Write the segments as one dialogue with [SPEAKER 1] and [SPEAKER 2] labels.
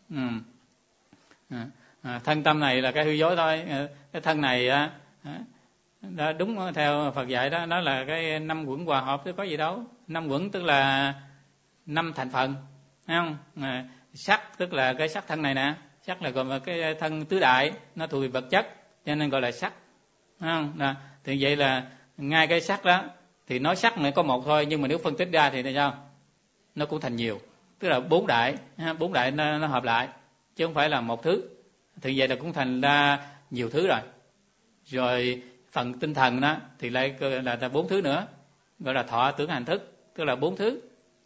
[SPEAKER 1] Thân tâm này là cái hư dối thôi. Cái thân này đó, đúng theo Phật dạy đó, nó là cái 5 quẩn hòa hợp chứ có gì đâu. 5 quẩn tức là 5 thành phần, thấy không? Sắc tức là cái sắc thân này nè, sắc là gồm cái thân tứ đại, nó thuộc về vật chất cho nên gọi là sắc, thấy không? Đó. Thì vậy là ngay cái sắc đó thì nói sắc này có một thôi, nhưng mà nếu phân tích ra thì sao? Nó cũng thành nhiều, tức là 4 đại, 4 đại nó hợp lại chứ không phải là một thứ. Thì vậy là cũng thành ra nhiều thứ rồi. Rồi phần tinh thần đó thì lại là 4 thứ nữa, gọi là thọ tưởng hành thức, tức là 4 thứ.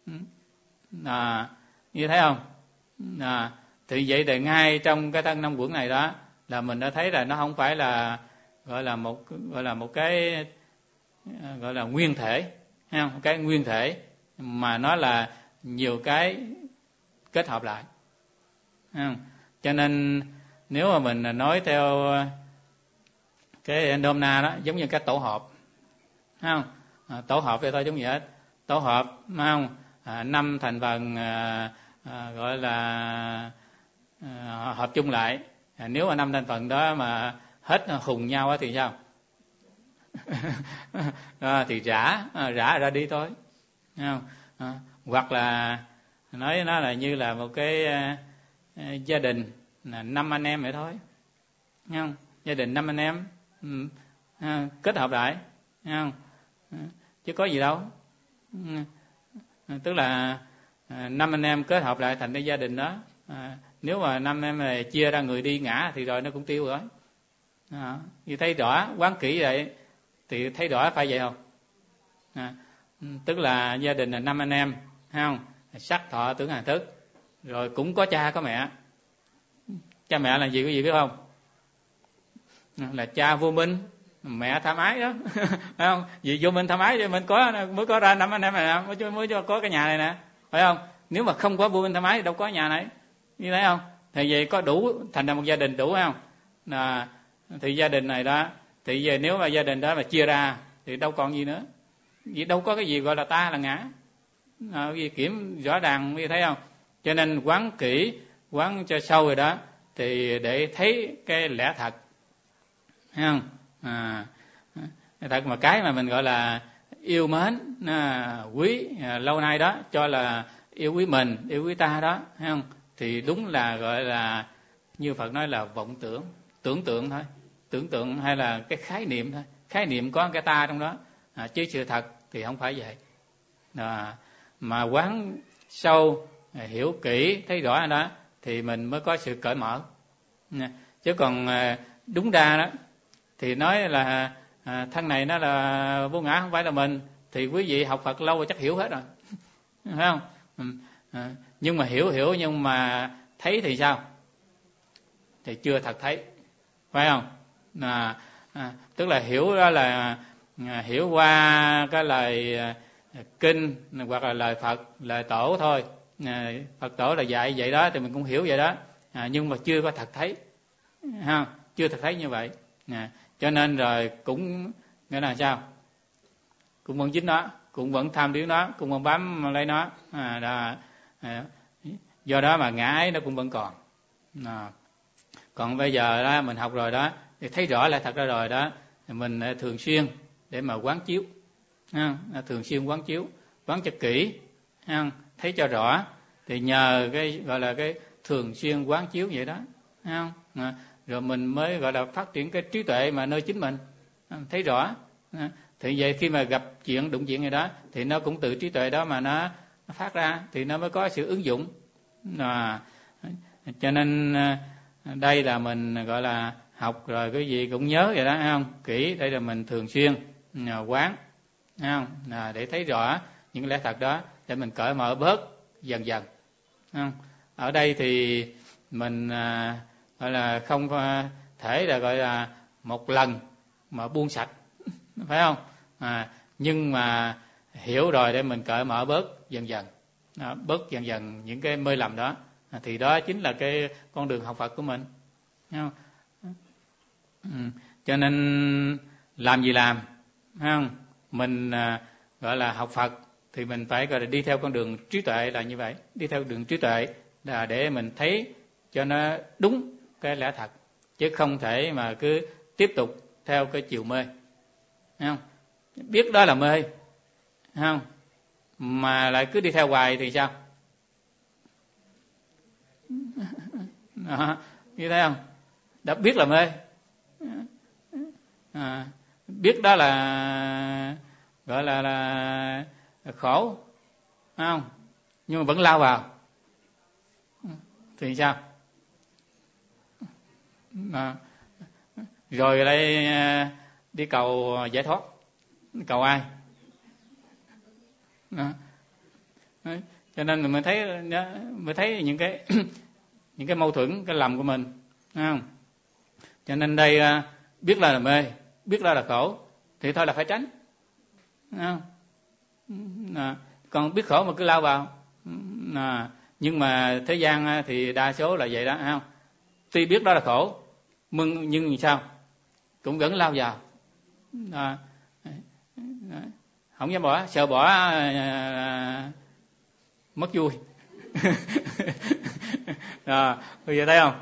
[SPEAKER 1] Như thấy không? Thì vậy thì ngay trong cái thân 5 quẩn này đó là mình đã thấy là nó không phải là gọi là một cái gọi là nguyên thể, thấy không? Cái nguyên thể mà nó là nhiều cái kết hợp lại, thấy không? Cho nên nếu mà mình nói theo cái nôm na đó giống như cái tổ hợp, thấy không? Tổ hợp vậy thôi, giống như hết. Tổ hợp, thấy không? 5 thành phần gọi là hợp chung lại. Nếu mà 5 thành phần đó mà hết hùng nhau thì sao? Thì rã ra đi thôi, thấy không? Hoặc là nói nó là như là một cái gia đình là 5 anh em vậy thôi, thấy không? Gia đình 5 anh em kết hợp lại, thấy không? Chứ có gì đâu. Tức là 5 anh em kết hợp lại thành cái gia đình đó. Nếu mà 5 em này chia ra người đi ngã thì rồi nó cũng tiêu rồi. Như thấy rõ, quán kỹ vậy thì thấy rõ phải vậy không? Tức là gia đình là 5 anh em, thấy không? Sắc thọ tưởng hành thức, rồi cũng có cha có mẹ. Cha mẹ là gì, có gì biết không? Là cha vô minh, mẹ tham ái đó. Phải không? Vì vô minh tham ái thì mình mới có ra 5 anh em này nè, mới có cái nhà này nè, phải không? Nếu mà không có vô minh tham ái thì đâu có nhà này, như thế không? Thì vậy có đủ thành ra một gia đình đủ, phải không? Thì gia đình này đó, thì về nếu mà gia đình đó mà chia ra thì đâu còn gì nữa, vì đâu có cái gì gọi là ta là ngã. Vì kiểm rõ ràng, như thấy không? Cho nên quán kỹ, quán cho sâu rồi đó thì để thấy cái lẽ thật, thấy không? Thật mà cái mà mình gọi là yêu mến, quý lâu nay đó cho là yêu quý mình, yêu quý ta đó, thấy không? Thì đúng là gọi là như Phật nói là vọng tưởng, tưởng tượng thôi, tưởng tượng hay là cái khái niệm thôi, khái niệm có cái ta trong đó, chứ sự thật thì không phải vậy. Mà quán sâu, hiểu kỹ, thấy rõ đó thì mình mới có sự cởi mở. Chứ còn đúng ra đó thì nói là thân này nó là vô ngã, không phải là mình, thì quý vị học Phật lâu rồi chắc hiểu hết rồi. Phải không? Nhưng mà hiểu nhưng mà thấy thì sao? Thì chưa thật thấy, phải không? Tức là hiểu đó là hiểu qua cái lời kinh hoặc là lời Phật, lời tổ thôi. Phật tổ là dạy vậy đó thì mình cũng hiểu vậy đó, nhưng mà chưa có thật thấy, ha, chưa thật thấy như vậy. Cho nên rồi cũng nghĩa là sao? Cũng vẫn dính nó, cũng vẫn tham điếu nó, cũng vẫn bám lấy nó. Do đó mà ngã ấy nó cũng vẫn còn. Còn bây giờ đó mình học rồi đó thì thấy rõ lại thật ra rồi đó, thì mình thường xuyên để mà quán chiếu, thường xuyên quán chiếu, quán cho kỹ, thấy cho rõ, thì nhờ cái gọi là cái thường xuyên quán chiếu vậy đó, rồi mình mới gọi là phát triển cái trí tuệ mà nơi chính mình, thấy rõ. Thì vậy khi mà gặp chuyện, đụng chuyện gì đó thì nó cũng từ trí tuệ đó mà nó phát ra, thì nó mới có sự ứng dụng. Cho nên đây là mình gọi là học rồi cái gì cũng nhớ vậy đó, thấy không? Kỹ, đây là mình thường xuyên quán, thấy không? Để thấy rõ những lẽ thật đó, để mình cởi mở bớt dần dần. Ở đây thì mình gọi là không thể là gọi là một lần mà buông sạch, phải không? Nhưng mà hiểu rồi để mình cởi mở bớt dần dần, bớt dần dần những cái mê lầm đó, thì đó chính là cái con đường học Phật của mình, thấy không? Cho nên làm gì làm, thấy không? Mình gọi là học Phật thì mình phải gọi là đi theo con đường trí tuệ là như vậy, đi theo đường trí tuệ là để mình thấy cho nó đúng cái lẽ thật, chứ không thể mà cứ tiếp tục theo cái chiều mê, thấy không? Biết đó là mê, thấy không? Mà lại cứ đi theo hoài thì sao? Đó, như thấy không? Đã biết là mê, biết đó là gọi là khổ, thấy không? Nhưng mà vẫn lao vào thì sao? Rồi lại đi cầu giải thoát, cầu ai? Đó. Đấy. Cho nên mình thấy những cái những cái mâu thuẫn, cái lầm của mình, thấy không? Cho nên đây biết là mê, biết là khổ thì thôi là phải tránh, thấy không? Còn biết khổ mà cứ lao vào, nhưng mà thế gian thì đa số là vậy đó, thấy không? Tuy biết đó là khổ nhưng sao cũng vẫn lao vào, không dám bỏ, sợ bỏ mất vui. Bây giờ thấy không?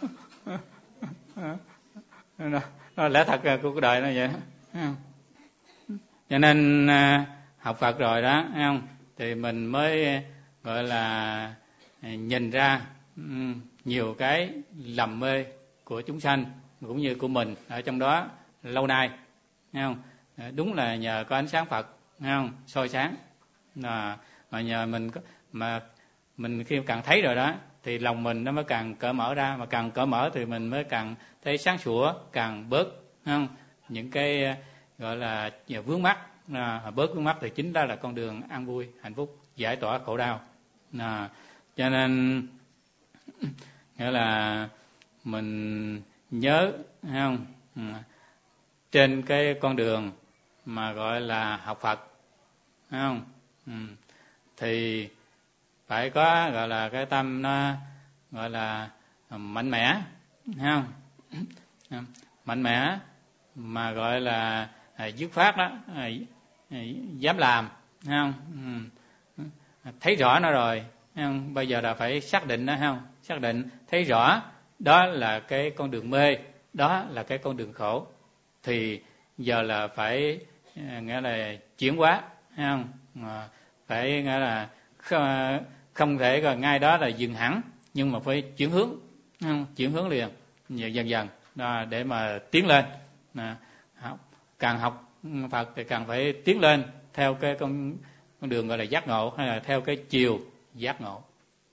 [SPEAKER 1] Nó lẽ thật của cuộc đời nó vậy. Cho nên học Phật rồi đó, thấy không? Thì mình mới gọi là nhìn ra nhiều cái lầm mê của chúng sanh cũng như của mình ở trong đó lâu nay, thấy không? Đúng là nhờ có ánh sáng Phật, thấy không? Soi sáng, mà nhờ mình khi càng thấy rồi đó thì lòng mình nó mới càng cởi mở ra, mà càng cởi mở thì mình mới càng thấy sáng sủa, càng bớt, thấy không? Những cái gọi là vướng mắc, bớt vướng mắc thì chính đó là con đường an vui, hạnh phúc, giải tỏa khổ đau. Cho nên nghĩa là mình nhớ, thấy không? Trên cái con đường mà gọi là học Phật, thấy không? Thì phải có gọi là cái tâm nó gọi là mạnh mẽ, thấy không? Mạnh mẽ mà gọi là dứt khoát đó, dám làm, thấy không? Thấy rõ nó rồi, thấy không? Bây giờ là phải xác định đó, thấy không? Xác định thấy rõ đó là cái con đường mê, đó là cái con đường khổ, thì giờ là phải nghĩa là chuyển hóa, thấy không? Phải nghĩa là không thể ngay đó là dừng hẳn, nhưng mà phải chuyển hướng, không? Chuyển hướng liền, dần dần đó, để mà tiến lên. Càng học Phật thì càng phải tiến lên theo cái con đường gọi là giác ngộ, hay là theo cái chiều giác ngộ.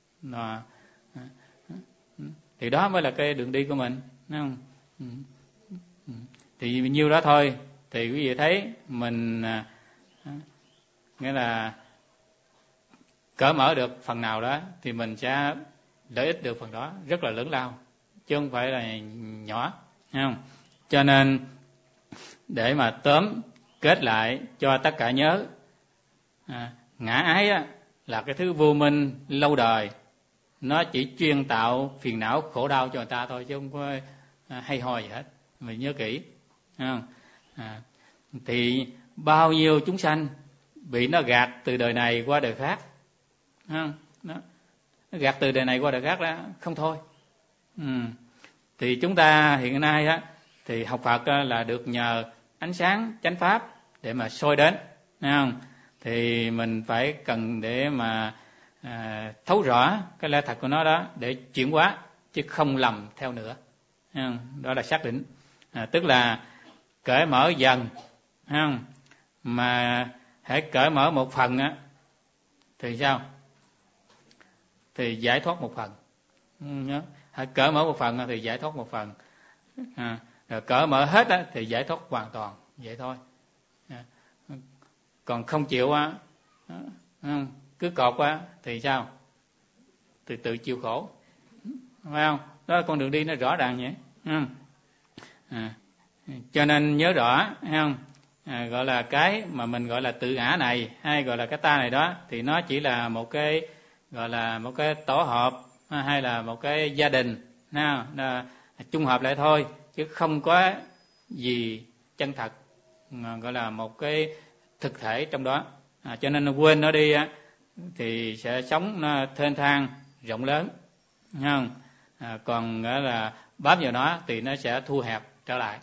[SPEAKER 1] Thì đó mới là cái đường đi của mình, đúng không? Thì nhiêu đó thôi, thì quý vị thấy mình nghĩa là cởi mở được phần nào đó thì mình sẽ lợi ích được phần đó rất là lớn lao, chứ không phải là nhỏ, thấy không? Cho nên để mà tóm kết lại cho tất cả nhớ, ngã ái là cái thứ vô minh lâu đời, nó chỉ chuyên tạo phiền não khổ đau cho người ta thôi, chứ không có hay ho gì hết. Mình nhớ kỹ, thấy không? Thì bao nhiêu chúng sanh bị nó gạt từ đời này qua đời khác, thấy không? Nó gạt từ đời này qua đời khác đó không thôi. Thì chúng ta hiện nay á thì học Phật là được nhờ ánh sáng chánh pháp để mà soi đến, thấy không? Thì mình phải cần để mà thấu rõ cái lẽ thật của nó đó để chuyển hóa, chứ không lầm theo nữa, thấy không? Đó là xác định, tức là cởi mở dần, thấy không? Mà hãy cởi mở một phần á thì sao? Thì giải thoát một phần. Nhớ, hãy cởi mở một phần thì giải thoát một phần, rồi cởi mở hết á thì giải thoát hoàn toàn, vậy thôi. Còn không chịu á, cứ cột á thì sao? Thì tự chịu khổ, phải không? Đó là con đường đi nó rõ ràng vậy. Cho nên nhớ rõ, thấy không? Gọi là cái mà mình gọi là tự ngã này, hay gọi là cái ta này đó, thì nó chỉ là một cái gọi là một cái tổ hợp, hay là một cái gia đình, chung hợp lại thôi, chứ không có gì chân thật, gọi là một cái thực thể trong đó. Cho nên quên nó đi á thì sẽ sống nó thênh thang rộng lớn, không? còn là bám vào nó thì nó sẽ thu hẹp trở lại.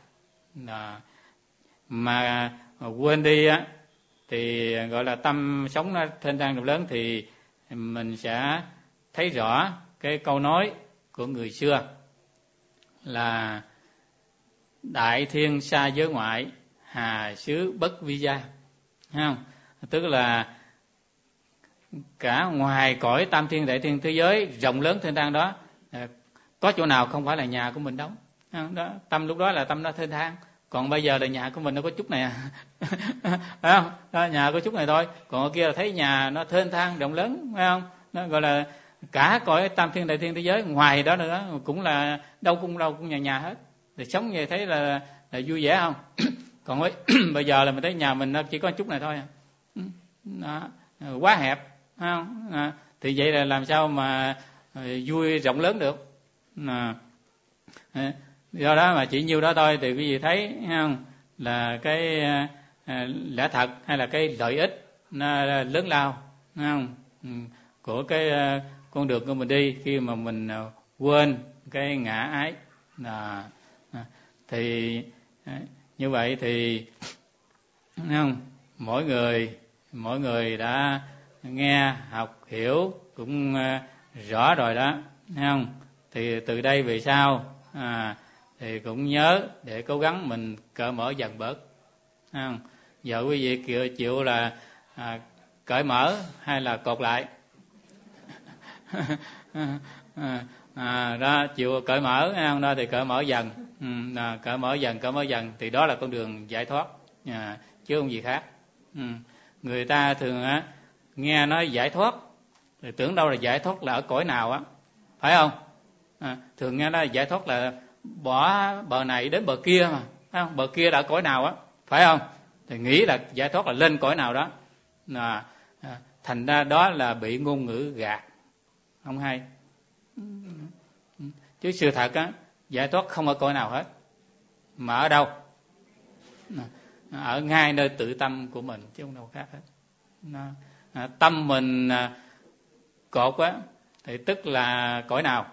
[SPEAKER 1] Mà quên đi á thì gọi là tâm sống nó thênh thang rộng lớn, thì mình sẽ thấy rõ cái câu nói của người xưa là đại thiên xa giới ngoại, hà xứ bất vi gia, thấy không? Tức là cả ngoài cõi tam thiên đại thiên thế giới rộng lớn thênh thang đó, có chỗ nào không phải là nhà của mình đâu. Đó, tâm lúc đó là tâm nó thênh thang. Còn bây giờ là nhà của mình nó có chút này phải không? Đó, nhà có chút này thôi. Còn ở kia là thấy nhà nó thênh thang rộng lớn, phải không? Nó gọi là cả cõi tam thiên đại thiên thế giới, ngoài đó nữa cũng là đâu cũng nhà hết. Thì sống như thấy là vui vẻ không? Còn bây giờ là mình thấy nhà mình nó chỉ có chút này thôi. Đó, quá hẹp, phải không? Thì vậy là làm sao mà vui rộng lớn được? Do đó mà chỉ nhiêu đó thôi thì quý vị thấy không, là cái lẽ thật hay là cái lợi ích nó lớn lao, không, của cái con đường của mình đi khi mà mình quên cái ngã ái. Thì như vậy thì không, mỗi người đã nghe học hiểu cũng rõ rồi đó, không? Thì từ đây về sau thì cũng nhớ để cố gắng mình cởi mở dần bớt, không? Giờ quý vị chịu là cởi mở hay là cột lại? Đó, chịu cởi mở, không? Đó thì cởi mở dần, cởi mở dần thì đó là con đường giải thoát, chứ không gì khác. Người ta thường nghe nói giải thoát thì tưởng đâu là giải thoát là ở cõi nào á, phải không? Thường nghe nói giải thoát là bỏ bờ này đến bờ kia mà, phải không? Bờ kia là ở cõi nào á, phải không? Thì nghĩ là giải thoát là lên cõi nào đó, thành ra đó là bị ngôn ngữ gạt, không hay. Chứ sự thật á, giải thoát không ở cõi nào hết, mà ở đâu? Ở ngay nơi tự tâm của mình, chứ không đâu khác hết. Tâm mình cột á thì tức là cõi nào?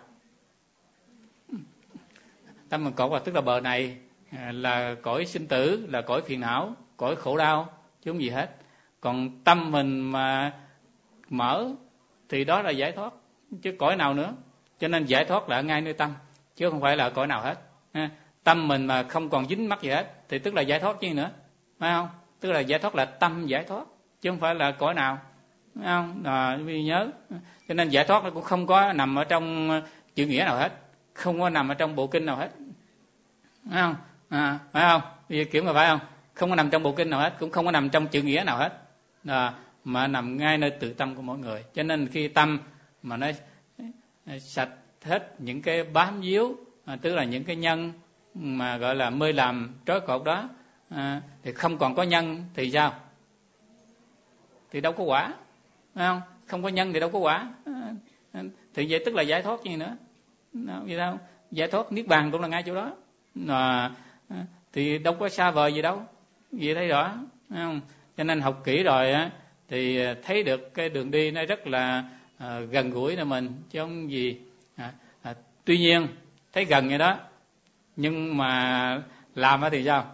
[SPEAKER 1] Tâm mình cột là tức là bờ này là cõi sinh tử, là cõi phiền não, cõi khổ đau, chứ không gì hết. Còn tâm mình mà mở thì đó là giải thoát, chứ cõi nào nữa. Cho nên giải thoát là ở ngay nơi tâm, chứ không phải là cõi nào hết. Tâm mình mà không còn dính mắc gì hết thì tức là giải thoát chứ nữa, phải không? Tức là giải thoát là tâm giải thoát, chứ không phải là cõi nào, phải không? Vì nhớ, cho nên giải thoát nó cũng không có nằm ở trong chữ nghĩa nào hết, không có nằm ở trong bộ kinh nào hết, phải không? Phải không? Vì kiểu mà phải không? Không có nằm trong bộ kinh nào hết, cũng không có nằm trong chữ nghĩa nào hết, mà nằm ngay nơi tự tâm của mỗi người. Cho nên khi tâm mà nó sạch hết những cái bám víu, tức là những cái nhân mà gọi là mê lầm trói cột đó, thì không còn có nhân thì sao? Thì đâu có quả, phải không? Không có nhân thì đâu có quả, thì vậy tức là giải thoát gì nữa? Vì sao? Giải thoát niết bàn cũng là ngay chỗ đó, thì đâu có xa vời gì đâu, vì thấy rõ, phải không? Cho nên học kỹ rồi thì thấy được cái đường đi nó rất là gần gũi cho mình, chứ không gì. Tuy nhiên thấy gần vậy đó, nhưng mà làm thì sao?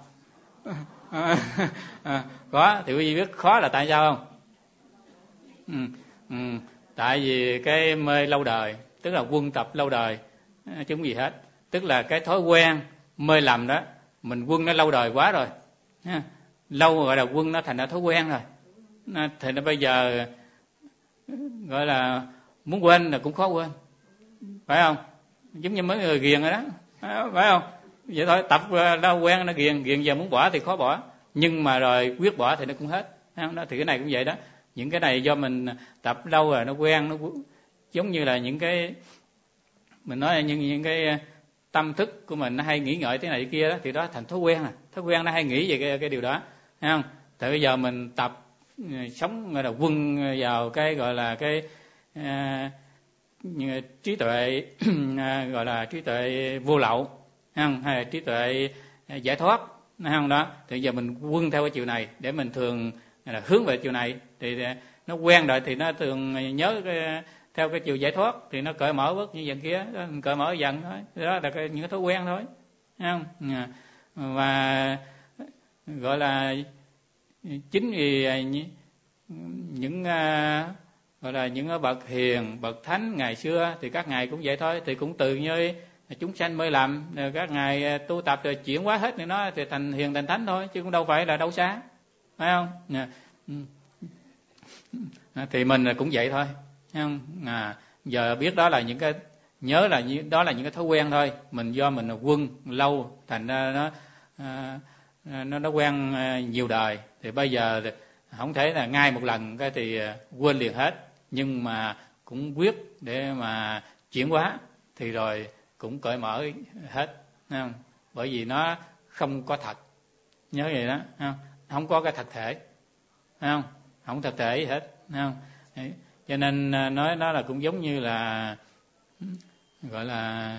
[SPEAKER 1] Có, thì quý vị biết khó là tại sao không? Tại vì cái mê lâu đời, tức là quân tập lâu đời, chứ không gì hết. Tức là cái thói quen mê lầm đó, mình quân nó lâu đời quá rồi, lâu gọi là quân nó thành ra thói quen rồi, thì nó bây giờ gọi là muốn quên là cũng khó quên, phải không? Giống như mấy người ghiền rồi đó, phải không? Vậy thôi, tập lâu quen nó ghiền giờ muốn bỏ thì khó bỏ, nhưng mà rồi quyết bỏ thì nó cũng hết, phải không? Đó, thì cái này cũng vậy đó. Những cái này do mình tập lâu rồi nó quen, nó giống như là những cái mình nói là những cái tâm thức của mình nó hay nghĩ ngợi thế này thế kia đó, thì đó thành thói quen. Thói quen nó hay nghĩ về cái điều đó, thấy không? Tại bây giờ mình tập sống gọi là quân vào cái gọi là cái trí tuệ gọi là trí tuệ vô lậu, không? Hay là trí tuệ giải thoát, không? Đó thì giờ mình quân theo cái chiều này để mình thường là hướng về chiều này, thì nó quen rồi thì nó thường nhớ theo cái chiều giải thoát thì nó cởi mở bớt như vậy kia, cởi mở dần thôi, đó là những cái thói quen thôi, thấy không? Và gọi là chính vì những gọi là những bậc hiền, bậc thánh ngày xưa thì các ngài cũng vậy thôi, thì cũng từ như chúng sanh mới làm, rồi các ngài tu tập rồi chuyển hóa hết rồi nó thì thành hiền thành thánh thôi, chứ cũng đâu phải là đâu xa, phải không? Thì mình cũng vậy thôi, thấy không? Giờ biết đó là những cái, nhớ là đó là những cái thói quen thôi, mình do mình là quân lâu thành ra nó quen nhiều đời, thì bây giờ không thể là ngay một lần cái thì quên liền hết, nhưng mà cũng quyết để mà chuyển hóa thì rồi cũng cởi mở hết, thấy không? Bởi vì nó không có thật, nhớ vậy đó, không có cái thật thể, thấy không? Không thật thể gì hết, thấy không? Đấy. Cho nên nói nó là cũng giống như là gọi là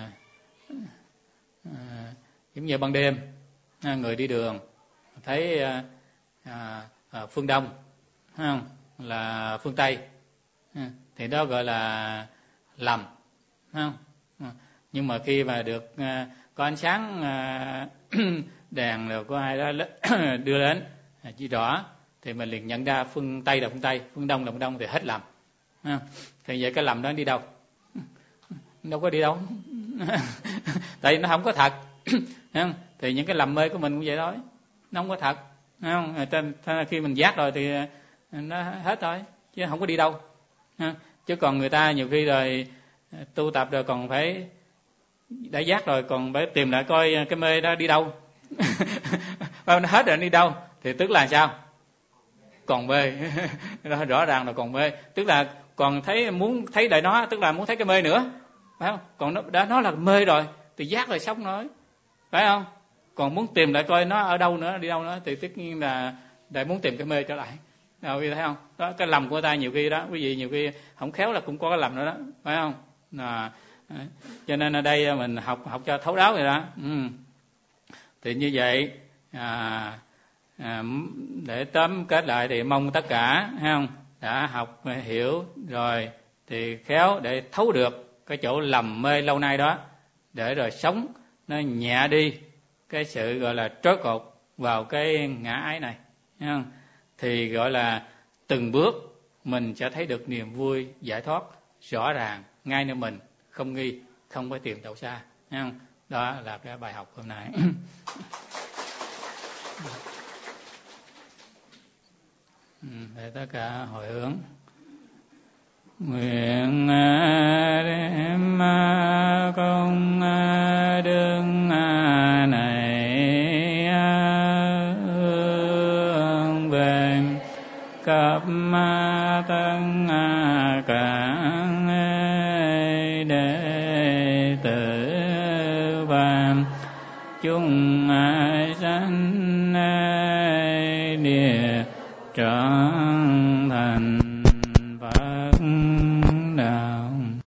[SPEAKER 1] giống như ban đêm người đi đường thấy phương Đông, thấy không? Là phương Tây, thì đó gọi là lầm, thấy không? Nhưng mà khi mà được có ánh sáng đèn rồi có ai đó đưa đến chỉ rõ thì mình liền nhận ra phương Tây là phương Tây, phương Đông là phương Đông, thì hết lầm. Thì vậy cái lầm đó đi đâu? Đâu có đi đâu. Tại vì nó không có thật. Thì những cái lầm mê của mình cũng vậy thôi, nó không có thật, không? Khi mình giác rồi thì nó hết thôi, chứ không có đi đâu. Chứ còn người ta nhiều khi rồi tu tập rồi còn phải đã giác rồi còn phải tìm lại coi cái mê đó đi đâu. Nó hết rồi đi đâu thì tức là sao? Còn mê. Rõ ràng là còn mê, tức là còn thấy muốn thấy lại nó, tức là muốn thấy cái mê nữa, phải không? Còn nó là mê rồi thì giác rồi xong rồi, phải không? Còn muốn tìm lại coi nó ở đâu nữa, đi đâu nữa thì tất nhiên là lại muốn tìm cái mê trở lại. Rồi thấy không? Đó, cái lầm của ta nhiều khi đó, quý vị nhiều khi không khéo là cũng có cái lầm nữa đó, phải không? Cho nên ở đây mình học cho thấu đáo rồi đó. Thì như vậy để tóm kết lại thì mong tất cả, thấy không, đã học hiểu rồi thì khéo để thấu được cái chỗ lầm mê lâu nay đó, để rồi sống nó nhẹ đi cái sự gọi là trói cột vào cái ngã ái này, thấy không? Thì gọi là từng bước mình sẽ thấy được niềm vui giải thoát rõ ràng ngay nơi mình, không nghi, không phải tìm đâu xa, thấy không? Đó là cái bài học hôm nay. Để tất cả hồi hướng nguyện đem công đức này hướng về khắp tất cả đệ tử và chúng sanh địa trọn